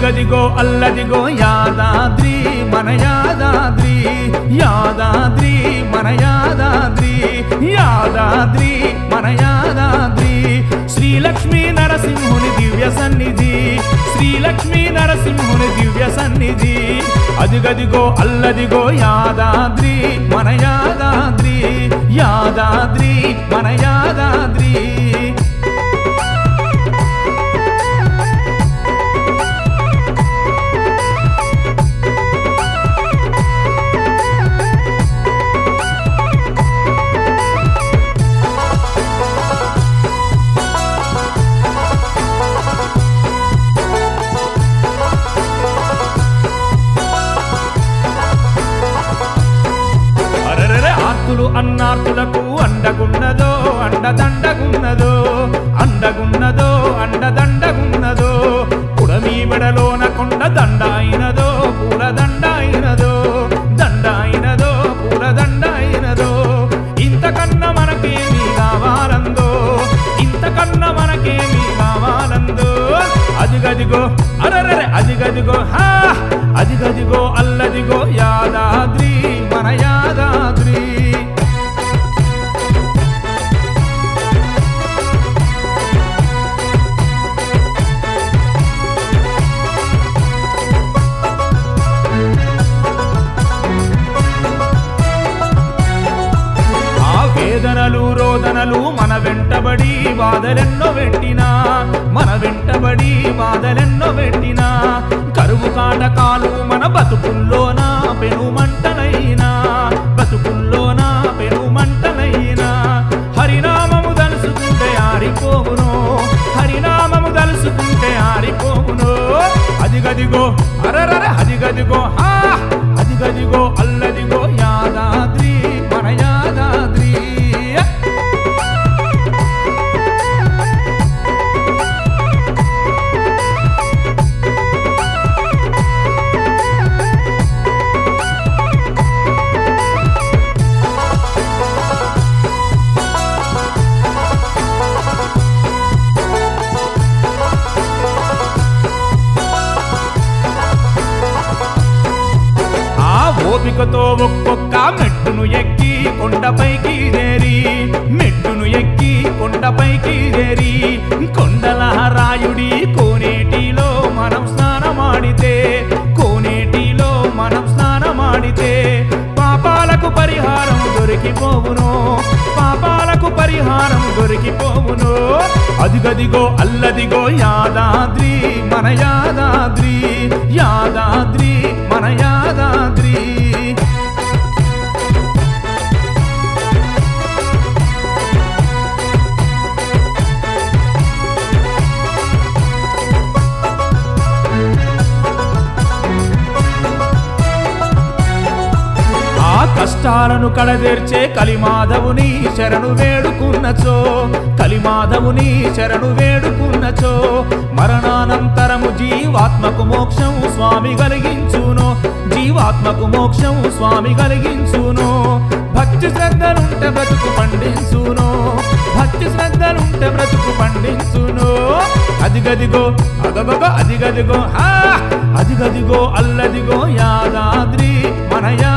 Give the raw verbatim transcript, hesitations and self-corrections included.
అదిగదిగో అల్లదిగో యాదాద్రి మన యాదాద్రి యాదాద్రి మన యాదాద్రి యాదాద్రి మన యాదాద్రి శ్రీలక్ష్మీ నరసింహుని దివ్య సన్నిధి శ్రీలక్ష్మీ నరసింహుని దివ్య సన్నిధి అదిగదిగో అల్లదిగో యాదాద్రి మన యాదాద్రి యాదాద్రి మన యాదాద్రి అన్నార్తులకు అండగున్నదో అండదండగున్నదో అండగున్నదో అండదండగున్నదో పుడమి మెడలోన కొండ దండ అయినదో పూల దండ అయినదో దండ అయినదో పూల దండ అయినదో ఇంతకన్నా మనకేమీ కావాలందో ఇంతకన్నా మనకేమీ కావాలందో అదిగదిగో అరరరే అదిగదిగో హా అదిగదిగో అల్లదిగో యాదాద్రి మన యాదాద్రి వేదనలు రోదనలు మన వెంటబడి బాధలెన్నో పెట్టినా మన వెంటబడి బాధలెన్నో పెట్టినా కరువు కాటకాలు మన బతుకుల్లోన పెనుమంటలైనా బతుకుల్లోన పెనుమంటలైనా హరినామము దలుసుకుంటే ఆరిపోవును హరినామము దలుసుకుంటే ఆరిపోవును అదిగదిగో అరరర అదిగదిగో హా అదిగదిగో అల్లదిగో యాదాద్రి మన యాదాద్రి ఓపికతో ఒక్కొక్క మెట్టును ఎక్కి కొండపైకి చేరి మెట్టును ఎక్కి కొండపైకి చేరి కొండల రాయుడి కోనేటిలో మనం స్నానమాడితే కోనేటిలో మనం స్నానమాడితే పాపాలకు పరిహారం దొరికిపోవును పాపాలకు పరిహారం దొరికిపోవును అదిగదిగో అల్లదిగో యాదాద్రి మన యాదాద్రి యాదాద్రి మన యాదాద్రి కష్టాలను కడదేర్చే కలిమాధవుని శరణు వేడుకున్నచో కలిమాధవుని శరణు వేడుకున్నచో మరణానంతరము జీవాత్మకు మోక్షం స్వామి కలిగించును జీవాత్మకు మోక్షం స్వామి కలిగించును భక్తి శ్రద్ధలుంటే బ్రతుకు పండించును భక్తి శ్రద్ధలుంటే బ్రతుకు పండించును అదిగదిగో అగగగ అదిగదిగో హా అదిగదిగో అల్లదిగో యాదాద్రి మన